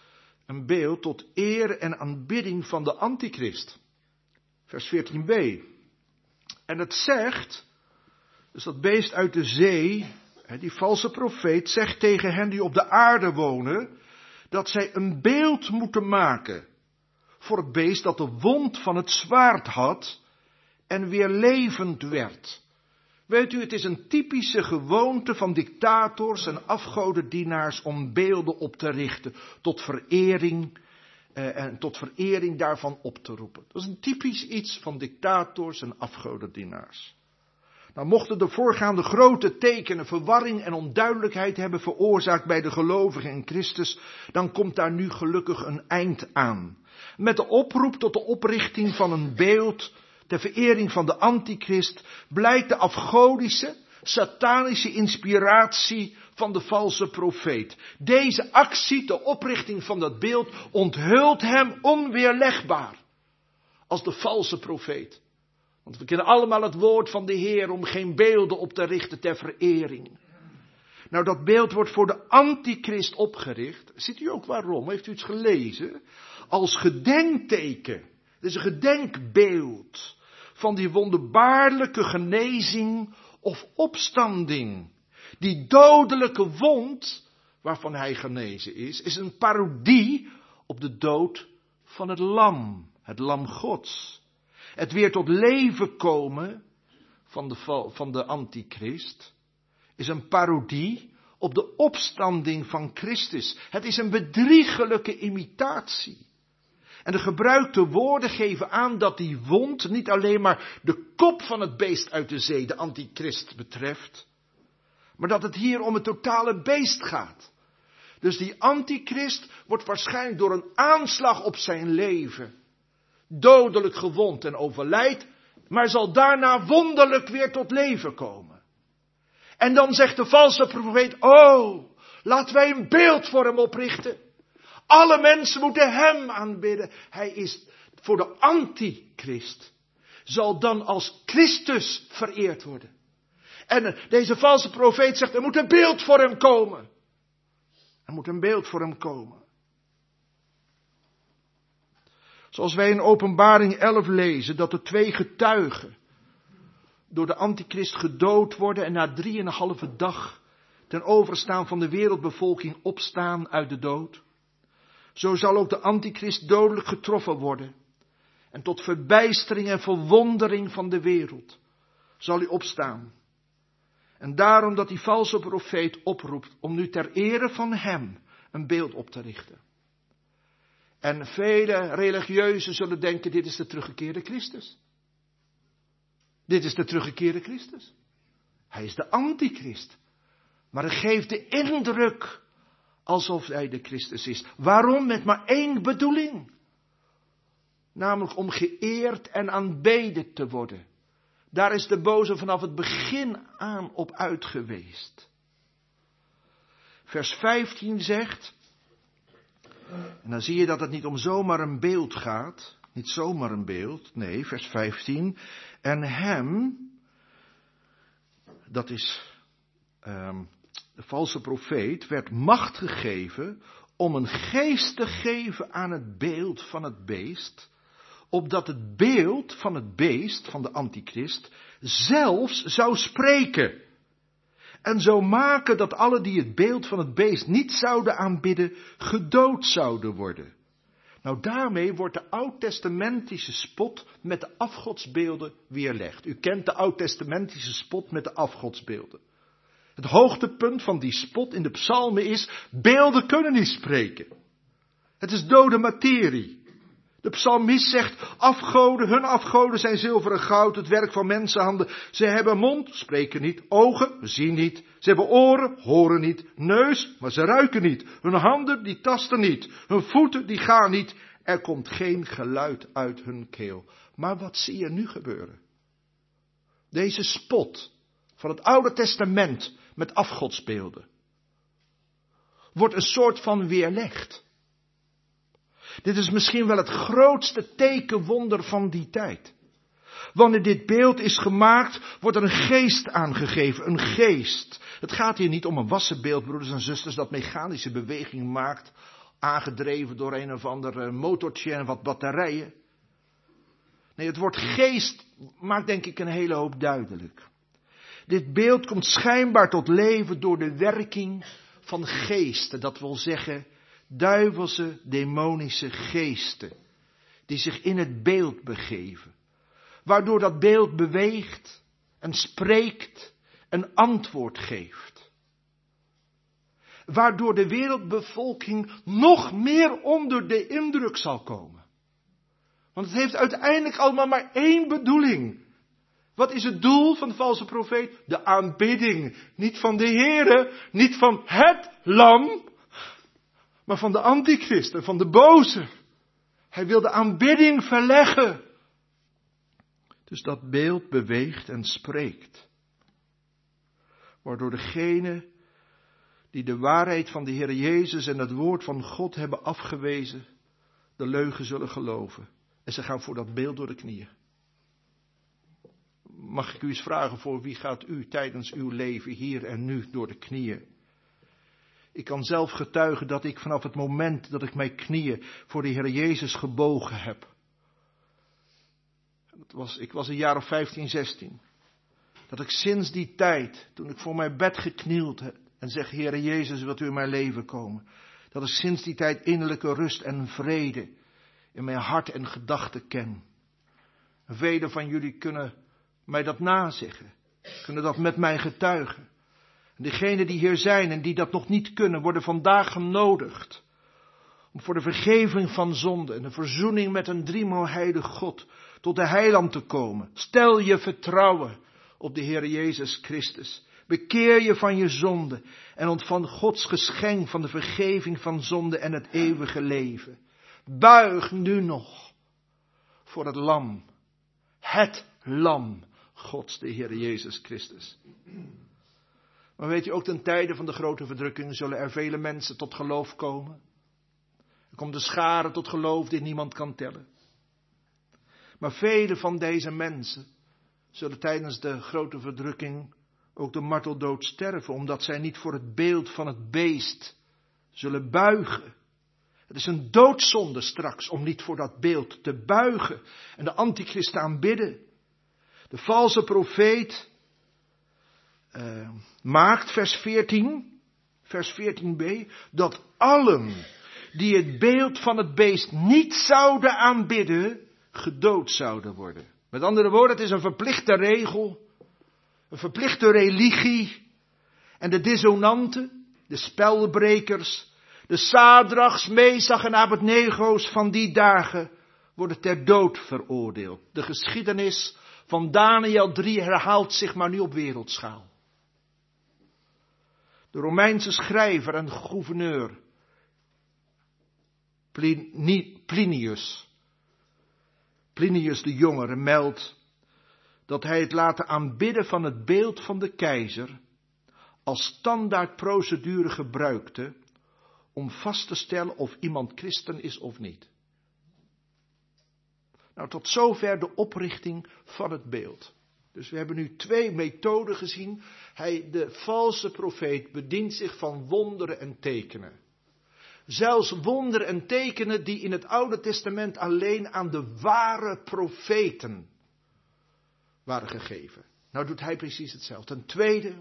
tot eer en aanbidding van de antichrist. Vers 14b. En het zegt, dus dat beest uit de zee, die valse profeet, zegt tegen hen die op de aarde wonen, dat zij een beeld moeten maken voor het beest dat de wond van het zwaard had en weer levend werd. Weet u, het is een typische gewoonte van dictators en afgodendienaars om beelden op te richten tot verering en tot verering daarvan op te roepen. Dat is een typisch iets van dictators en afgodendienaars. Nou, mochten de voorgaande grote tekenen verwarring en onduidelijkheid hebben veroorzaakt bij de gelovigen in Christus, dan komt daar nu gelukkig een eind aan. Met de oproep tot de oprichting van een beeld ter verering van de antichrist blijkt de afgodische, satanische inspiratie van de valse profeet. Deze actie, de oprichting van dat beeld, onthult hem onweerlegbaar als de valse profeet. Want we kennen allemaal het woord van de Heer om geen beelden op te richten ter verering. Nou, dat beeld wordt voor de antichrist opgericht. Ziet u ook waarom? Heeft u iets gelezen? Als gedenkteken. Het is een gedenkbeeld van die wonderbaarlijke genezing of opstanding. Die dodelijke wond waarvan hij genezen is een parodie op de dood van het lam Gods. Het weer tot leven komen van de antichrist is een parodie op de opstanding van Christus. Het is een bedriegelijke imitatie. En de gebruikte woorden geven aan dat die wond niet alleen maar de kop van het beest uit de zee, de antichrist, betreft, maar dat het hier om het totale beest gaat. Dus die antichrist wordt waarschijnlijk door een aanslag op zijn leven dodelijk gewond en overlijdt, maar zal daarna wonderlijk weer tot leven komen. En dan zegt de valse profeet, laten wij een beeld voor hem oprichten. Alle mensen moeten hem aanbidden. Hij is voor de antichrist, zal dan als Christus vereerd worden. En deze valse profeet zegt, er moet een beeld voor hem komen. Er moet een beeld voor hem komen. Zoals wij in Openbaring 11 lezen, dat er 2 getuigen door de antichrist gedood worden en na 3,5 dag ten overstaan van de wereldbevolking opstaan uit de dood. Zo zal ook de antichrist dodelijk getroffen worden. En tot verbijstering en verwondering van de wereld zal hij opstaan. En daarom dat die valse profeet oproept om nu ter ere van hem een beeld op te richten. En vele religieuzen zullen denken, dit is de teruggekeerde Christus. Dit is de teruggekeerde Christus. Hij is de antichrist. Maar het geeft de indruk alsof hij de Christus is. Waarom? Met maar 1 bedoeling. Namelijk om geëerd en aanbeden te worden. Daar is de boze vanaf het begin aan op uit geweest. Vers 15 zegt, en dan zie je dat het niet om zomaar een beeld gaat. Niet zomaar een beeld, nee, vers 15. En hem, dat is de valse profeet, werd macht gegeven om een geest te geven aan het beeld van het beest, opdat het beeld van het beest, van de antichrist, zelfs zou spreken. En zou maken dat alle die het beeld van het beest niet zouden aanbidden, gedood zouden worden. Nou, daarmee wordt de oud-testamentische spot met de afgodsbeelden weerlegd. U kent de oud-testamentische spot met de afgodsbeelden. Het hoogtepunt van die spot in de psalmen is, beelden kunnen niet spreken. Het is dode materie. De psalmist zegt, hun afgoden zijn zilver en goud, het werk van mensenhanden. Ze hebben mond, spreken niet, ogen, zien niet. Ze hebben oren, horen niet, neus, maar ze ruiken niet. Hun handen, die tasten niet. Hun voeten, die gaan niet. Er komt geen geluid uit hun keel. Maar wat zie je nu gebeuren? Deze spot van het Oude Testament met afgodsbeelden wordt een soort van weerlegd. Dit is misschien wel het grootste tekenwonder van die tijd. Wanneer dit beeld is gemaakt, wordt er een geest aangegeven, een geest. Het gaat hier niet om een wassenbeeld, broeders en zusters, dat mechanische beweging maakt, aangedreven door een of ander motortje en wat batterijen. Nee, het woord geest maakt denk ik een hele hoop duidelijk. Dit beeld komt schijnbaar tot leven door de werking van geesten, dat wil zeggen duivelse, demonische geesten, die zich in het beeld begeven, waardoor dat beeld beweegt en spreekt en antwoord geeft. waardoor de wereldbevolking nog meer onder de indruk zal komen. Want het heeft uiteindelijk allemaal maar één bedoeling. Wat is het doel van de valse profeet? De aanbidding. Niet van de Heere, niet van het lam, maar van de antichrist en van de boze. Hij wil de aanbidding verleggen. Dus dat beeld beweegt en spreekt. Waardoor degene die de waarheid van de Heer Jezus en het woord van God hebben afgewezen, de leugen zullen geloven. En ze gaan voor dat beeld door de knieën. Mag ik u eens vragen, voor wie gaat u tijdens uw leven hier en nu door de knieën? Ik kan zelf getuigen dat ik vanaf het moment dat ik mijn knieën voor de Heer Jezus gebogen heb. Ik was een jaar of 15, 16. Dat ik sinds die tijd, toen ik voor mijn bed geknield heb en zeg, Heer Jezus, wilt u in mijn leven komen? Dat ik sinds die tijd innerlijke rust en vrede in mijn hart en gedachten ken. Velen van jullie kunnen mij dat nazeggen. Kunnen dat met mij getuigen. En degenen die hier zijn en die dat nog niet kunnen, worden vandaag genodigd om voor de vergeving van zonde en de verzoening met een driemaal heilig God tot de heiland te komen. Stel je vertrouwen op de Heer Jezus Christus. Bekeer je van je zonde en ontvang Gods geschenk van de vergeving van zonde en het eeuwige leven. Buig nu nog voor het lam. Het lam Gods, de Heer Jezus Christus. Maar weet je, ook ten tijde van de grote verdrukking zullen er vele mensen tot geloof komen. Er komt een schare tot geloof die niemand kan tellen. Maar vele van deze mensen zullen tijdens de grote verdrukking ook de marteldood sterven, omdat zij niet voor het beeld van het beest zullen buigen. Het is een doodzonde straks om niet voor dat beeld te buigen en de antichrist te aanbidden. De valse profeet maakt, vers 14b, dat allen die het beeld van het beest niet zouden aanbidden, gedood zouden worden. Met andere woorden, het is een verplichte regel, een verplichte religie. En de dissonanten, de spelbrekers, de Sadrachs, Mesach en Abednego's van die dagen worden ter dood veroordeeld. De geschiedenis van Daniel 3 herhaalt zich maar nu op wereldschaal. De Romeinse schrijver en gouverneur Plinius de Jongere meldt dat hij het laten aanbidden van het beeld van de keizer als standaardprocedure gebruikte om vast te stellen of iemand christen is of niet. Nou, tot zover de oprichting van het beeld. Dus we hebben nu twee methoden gezien. De valse profeet bedient zich van wonderen en tekenen. Zelfs wonderen en tekenen die in het Oude Testament alleen aan de ware profeten waren gegeven. Nou doet hij precies hetzelfde. Ten tweede,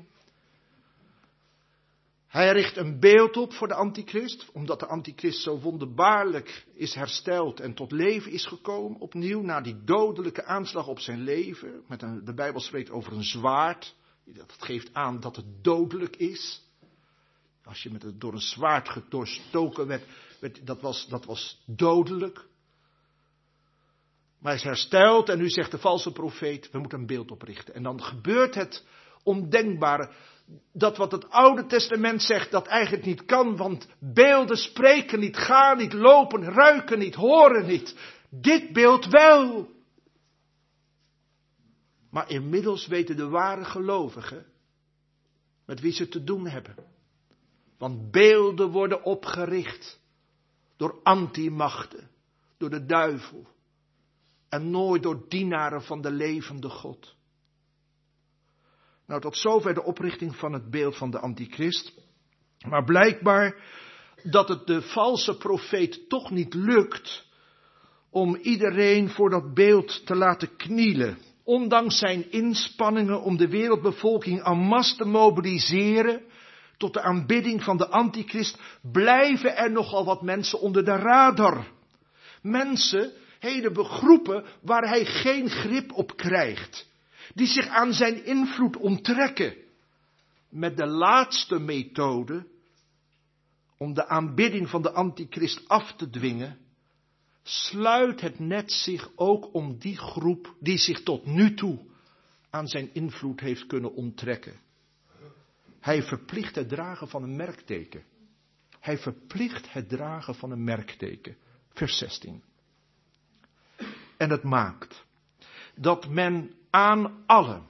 hij richt een beeld op voor de antichrist, omdat de antichrist zo wonderbaarlijk is hersteld en tot leven is gekomen, opnieuw na die dodelijke aanslag op zijn leven. De Bijbel spreekt over een zwaard, dat geeft aan dat het dodelijk is. Als je door een zwaard doorstoken werd, dat was dodelijk. Maar hij is hersteld en nu zegt de valse profeet, we moeten een beeld oprichten. En dan gebeurt het ondenkbare, dat wat het Oude Testament zegt, dat eigenlijk niet kan, want beelden spreken niet, gaan niet, lopen, ruiken niet, horen niet. Dit beeld wel. Maar inmiddels weten de ware gelovigen met wie ze te doen hebben. Want beelden worden opgericht door antimachten, door de duivel en nooit door dienaren van de levende God. Nou, tot zover de oprichting van het beeld van de antichrist. Maar blijkbaar dat het de valse profeet toch niet lukt om iedereen voor dat beeld te laten knielen. Ondanks zijn inspanningen om de wereldbevolking en masse te mobiliseren tot de aanbidding van de antichrist, blijven er nogal wat mensen onder de radar. Mensen, hele groepen waar hij geen grip op krijgt. Die zich aan zijn invloed onttrekken. Met de laatste methode om de aanbidding van de antichrist af te dwingen, sluit het net zich ook om die groep die zich tot nu toe aan zijn invloed heeft kunnen onttrekken. Hij verplicht het dragen van een merkteken. Hij verplicht het dragen van een merkteken. Vers 16. En het maakt dat men aan allen,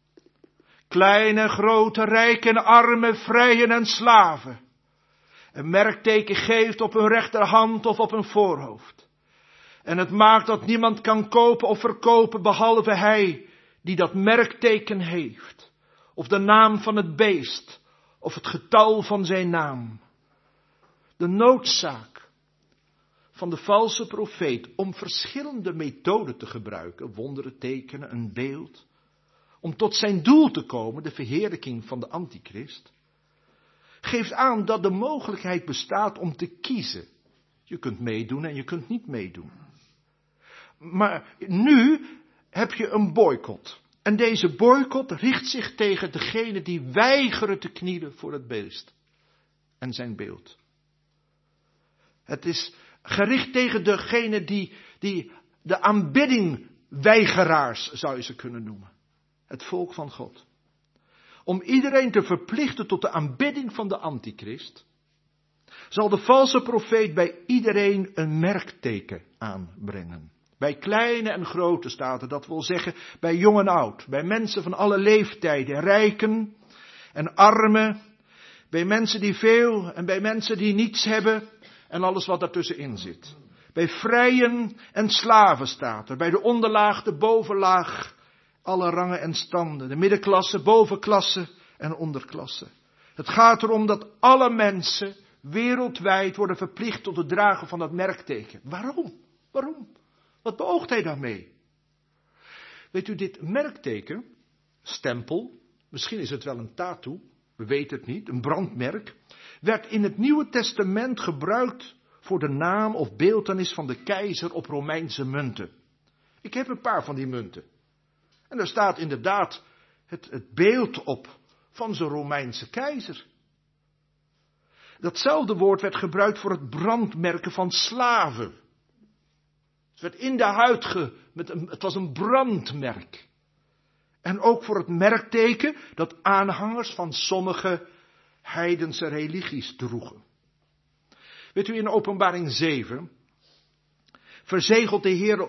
kleine, grote, rijken, armen, vrijen en slaven, een merkteken geeft op hun rechterhand of op hun voorhoofd. En het maakt dat niemand kan kopen of verkopen behalve hij die dat merkteken heeft. Of de naam van het beest, of het getal van zijn naam. De noodzaak van de valse profeet om verschillende methoden te gebruiken, wonderen, tekenen, een beeld, om tot zijn doel te komen, de verheerlijking van de antichrist, geeft aan dat de mogelijkheid bestaat om te kiezen. Je kunt meedoen en je kunt niet meedoen. Maar nu heb je een boycott. En deze boycott richt zich tegen degene die weigeren te knielen voor het beest en zijn beeld. Het is gericht tegen degene die de aanbidding weigeraars zou je ze kunnen noemen. Het volk van God. Om iedereen te verplichten tot de aanbidding van de antichrist, zal de valse profeet bij iedereen een merkteken aanbrengen. Bij kleine en grote staat er, dat wil zeggen bij jong en oud, bij mensen van alle leeftijden, rijken en armen, bij mensen die veel en bij mensen die niets hebben en alles wat daartussenin zit. Bij vrijen en slaven staat er, bij de onderlaag, de bovenlaag, alle rangen en standen, de middenklasse, bovenklasse en onderklasse. Het gaat erom dat alle mensen wereldwijd worden verplicht tot het dragen van dat merkteken. Waarom? Waarom? Wat beoogt hij daarmee? Weet u, dit merkteken, stempel, misschien is het wel een tattoo, we weten het niet, een brandmerk, werd in het Nieuwe Testament gebruikt voor de naam of beeltenis van de keizer op Romeinse munten. Ik heb een paar van die munten. En daar staat inderdaad het beeld op van zo'n Romeinse keizer. Datzelfde woord werd gebruikt voor het brandmerken van slaven. Het werd in de huid het was een brandmerk. En ook voor het merkteken dat aanhangers van sommige heidense religies droegen. Weet u, in Openbaring 7 verzegelt de Heer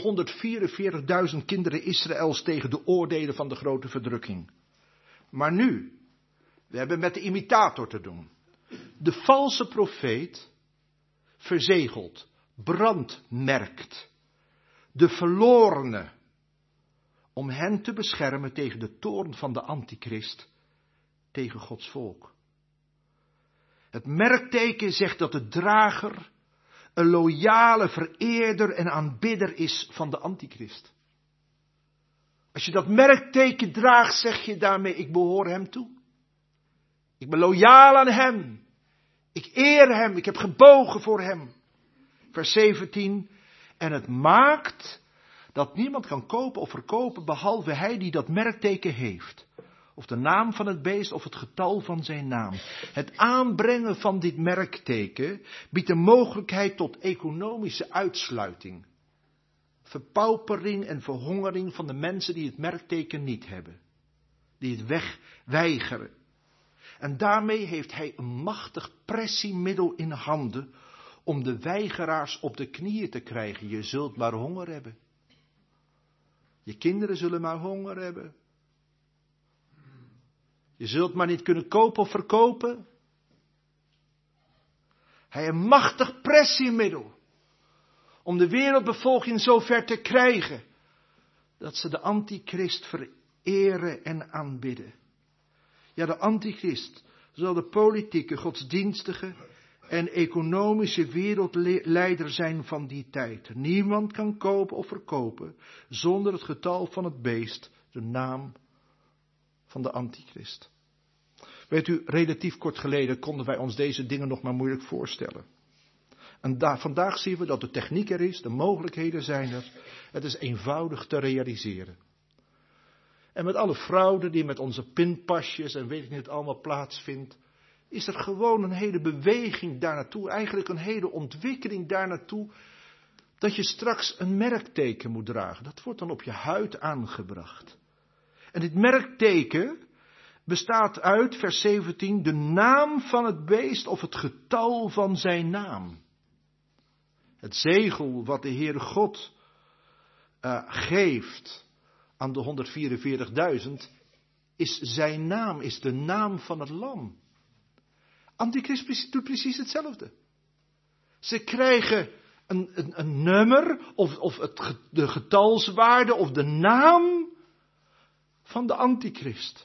de 144.000 kinderen Israëls tegen de oordelen van de grote verdrukking. Maar nu, we hebben met de imitator te doen. De valse profeet verzegelt, brandmerkt de verlorenen om hen te beschermen tegen de toorn van de antichrist, tegen Gods volk. Het merkteken zegt dat de drager een loyale vereerder en aanbidder is van de antichrist. Als je dat merkteken draagt, zeg je daarmee, ik behoor hem toe. Ik ben loyaal aan hem. Ik eer hem, ik heb gebogen voor hem. Vers 17, en het maakt dat niemand kan kopen of verkopen behalve hij die dat merkteken heeft. Of de naam van het beest of het getal van zijn naam. Het aanbrengen van dit merkteken biedt de mogelijkheid tot economische uitsluiting. Verpaupering en verhongering van de mensen die het merkteken niet hebben. Die het weigeren. En daarmee heeft hij een machtig pressiemiddel in handen om de weigeraars op de knieën te krijgen. Je zult maar honger hebben. Je kinderen zullen maar honger hebben. Je zult maar niet kunnen kopen of verkopen. Hij heeft een machtig pressiemiddel om de wereldbevolking zover te krijgen dat ze de antichrist vereren en aanbidden. Ja, de antichrist zal de politieke, godsdienstige en economische wereldleider zijn van die tijd. Niemand kan kopen of verkopen zonder het getal van het beest, de naam van de antichrist. Weet u, relatief kort geleden konden wij ons deze dingen nog maar moeilijk voorstellen. En vandaag zien we dat de techniek er is, de mogelijkheden zijn er. Het is eenvoudig te realiseren. En met alle fraude die met onze pinpasjes en weet ik niet allemaal plaatsvindt, is er gewoon een hele beweging daar naartoe, eigenlijk een hele ontwikkeling daar naartoe, dat je straks een merkteken moet dragen. Dat wordt dan op je huid aangebracht. En dit merkteken bestaat uit, vers 17, de naam van het beest of het getal van zijn naam. Het zegel wat de Heere God geeft aan de 144.000 is zijn naam, is de naam van het lam. Antichrist doet precies hetzelfde. Ze krijgen een nummer of de getalswaarde of de naam van de antichrist.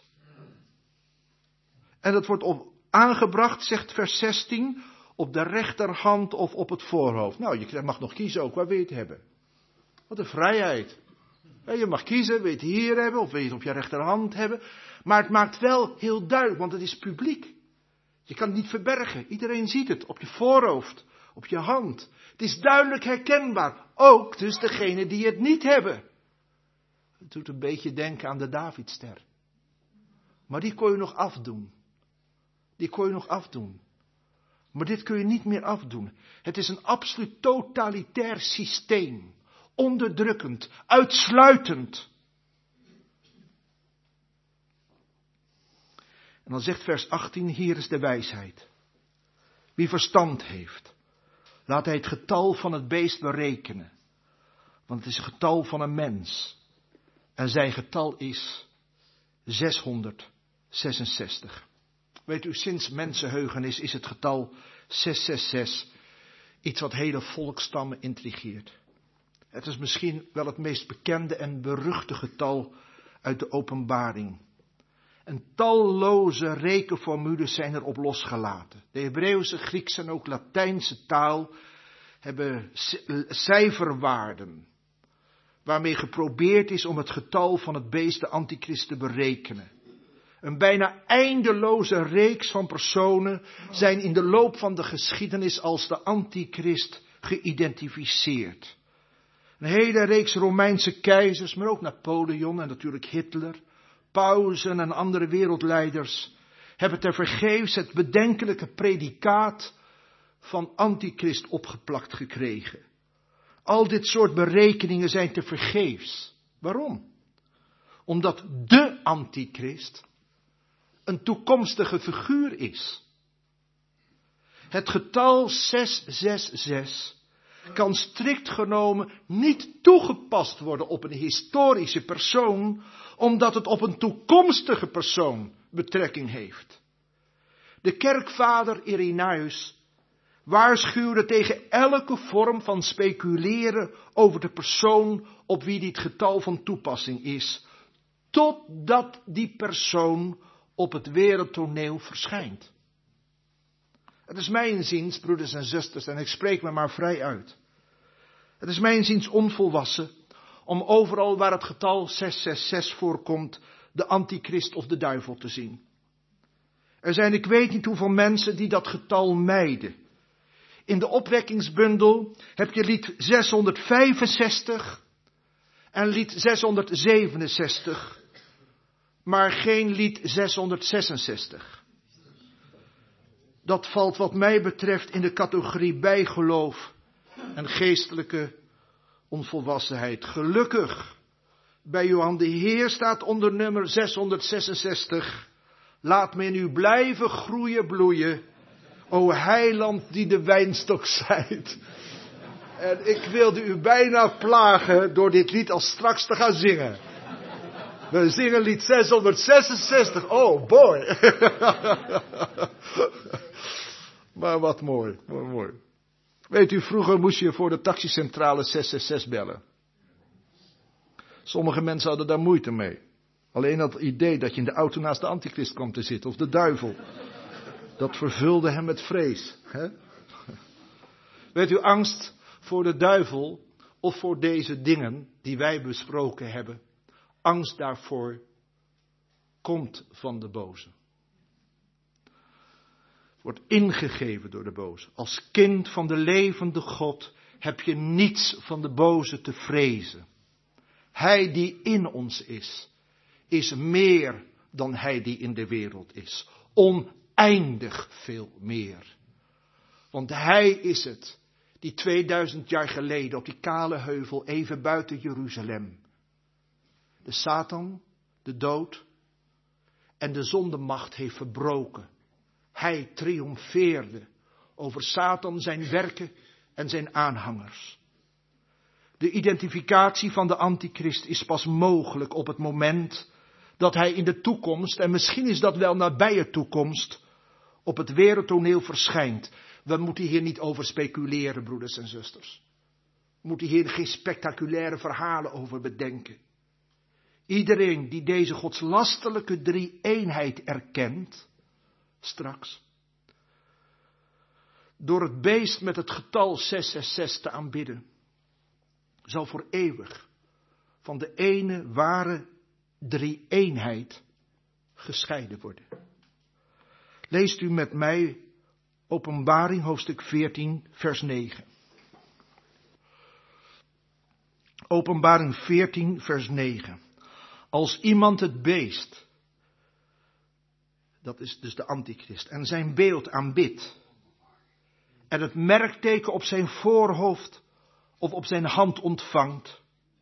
En dat wordt aangebracht, zegt vers 16, op de rechterhand of op het voorhoofd. Nou, je mag nog kiezen ook, waar wil je het hebben? Wat een vrijheid. Ja, je mag kiezen, wil je het hier hebben of wil je het op je rechterhand hebben. Maar het maakt wel heel duidelijk, want het is publiek. Je kan het niet verbergen. Iedereen ziet het op je voorhoofd, op je hand. Het is duidelijk herkenbaar. Ook dus degenen die het niet hebben. Het doet een beetje denken aan de Davidster. Maar die kon je nog afdoen. Die kon je nog afdoen. Maar dit kun je niet meer afdoen. Het is een absoluut totalitair systeem. Onderdrukkend, uitsluitend. En dan zegt vers 18, hier is de wijsheid. Wie verstand heeft, laat hij het getal van het beest berekenen. Want het is het getal van een mens. En zijn getal is 666. Weet u, sinds mensenheugenis is het getal 666 iets wat hele volkstammen intrigeert. Het is misschien wel het meest bekende en beruchte getal uit de Openbaring. En talloze rekenformules zijn erop losgelaten. De Hebreeuwse, Griekse en ook Latijnse taal hebben cijferwaarden, waarmee geprobeerd is om het getal van het beest, de antichrist, te berekenen. Een bijna eindeloze reeks van personen zijn in de loop van de geschiedenis als de antichrist geïdentificeerd. Een hele reeks Romeinse keizers, maar ook Napoleon en natuurlijk Hitler, pausen en andere wereldleiders hebben tevergeefs het bedenkelijke predicaat van antichrist opgeplakt gekregen. Al dit soort berekeningen zijn tevergeefs. Waarom? Omdat de antichrist een toekomstige figuur is. Het getal 666 kan strikt genomen niet toegepast worden op een historische persoon, omdat het op een toekomstige persoon betrekking heeft. De kerkvader Irenaeus waarschuwde tegen elke vorm van speculeren over de persoon op wie dit getal van toepassing is, totdat die persoon op het wereldtoneel verschijnt. Het is mijn inziens, broeders en zusters, en ik spreek me maar vrij uit. Het is mijn inziens onvolwassen om overal waar het getal 666 voorkomt, de antichrist of de duivel te zien. Er zijn ik weet niet hoeveel mensen die dat getal mijden. In de opwekkingsbundel heb je lied 665 en lied 667, maar geen lied 666. Dat valt wat mij betreft in de categorie bijgeloof en geestelijke onvolwassenheid. Gelukkig, bij Johan de Heer staat onder nummer 666. Laat me in u blijven groeien, bloeien. O heiland die de wijnstok zijt. En ik wilde u bijna plagen door dit lied als straks te gaan zingen. We zingen lied 666. Oh boy. Maar wat mooi, wat mooi. Weet u, vroeger moest je voor de taxicentrale 666 bellen. Sommige mensen hadden daar moeite mee. Alleen dat idee dat je in de auto naast de antichrist kwam te zitten, of de duivel. Dat vervulde hem met vrees. Hè? Weet u, angst voor de duivel of voor deze dingen die wij besproken hebben. Angst daarvoor komt van de boze. Wordt ingegeven door de boze. Als kind van de levende God heb je niets van de boze te vrezen. Hij die in ons is meer dan hij die in de wereld is. oneindig veel meer. Want hij is het die 2000 jaar geleden op die kale heuvel even buiten Jeruzalem de Satan, de dood en de zondemacht heeft verbroken. Hij triomfeerde over Satan, zijn werken en zijn aanhangers. De identificatie van de antichrist is pas mogelijk op het moment dat hij in de toekomst, en misschien is dat wel nabije toekomst, op het wereldtoneel verschijnt. We moeten hier niet over speculeren, broeders en zusters. We moeten hier geen spectaculaire verhalen over bedenken. Iedereen die deze godslastelijke drie-eenheid erkent, straks, door het beest met het getal 666 te aanbidden, zal voor eeuwig van de ene ware drie-eenheid gescheiden worden. Leest u met mij Openbaring hoofdstuk 14 vers 9. Openbaring 14 vers 9. Als iemand het beest, dat is dus de antichrist, en zijn beeld aanbidt, en het merkteken op zijn voorhoofd of op zijn hand ontvangt,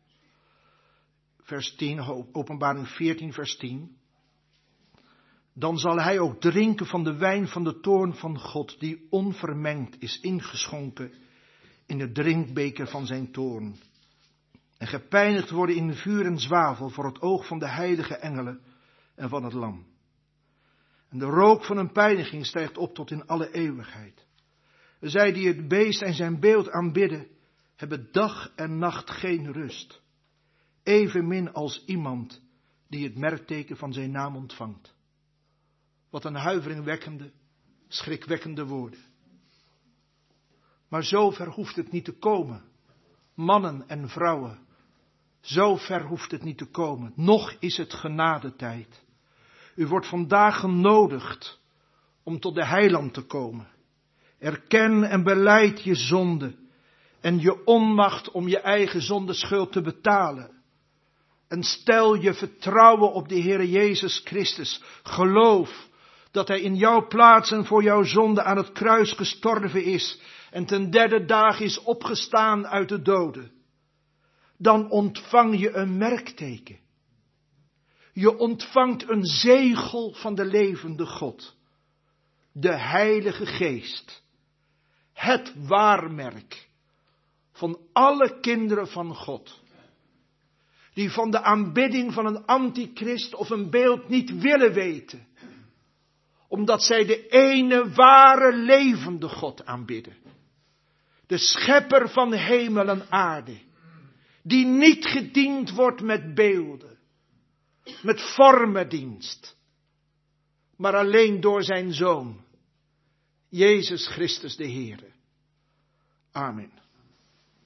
vers 10, Openbaring 14 vers 10, dan zal hij ook drinken van de wijn van de toorn van God, die onvermengd is ingeschonken in de drinkbeker van zijn toorn. En gepijnigd worden in vuur en zwavel voor het oog van de heilige engelen en van het lam. En de rook van een pijniging stijgt op tot in alle eeuwigheid. Zij die het beest en zijn beeld aanbidden, hebben dag en nacht geen rust. Evenmin als iemand die het merkteken van zijn naam ontvangt. Wat een huiveringwekkende, schrikwekkende woorden. Maar zover hoeft het niet te komen. Mannen en vrouwen, zover hoeft het niet te komen. Nog is het genadetijd. U wordt vandaag genodigd om tot de heiland te komen. Erken en belijd je zonde en je onmacht om je eigen zondeschuld te betalen. En stel je vertrouwen op de Heer Jezus Christus. Geloof dat Hij in jouw plaats en voor jouw zonde aan het kruis gestorven is en ten derde dag is opgestaan uit de doden. Dan ontvang je een merkteken. Je ontvangt een zegel van de levende God. De Heilige Geest. Het waarmerk van alle kinderen van God. Die van de aanbidding van een antichrist of een beeld niet willen weten. Omdat zij de ene ware levende God aanbidden. De schepper van hemel en aarde. Die niet gediend wordt met beelden. Met vormendienst. Maar alleen door zijn Zoon. Jezus Christus de Heere. Amen.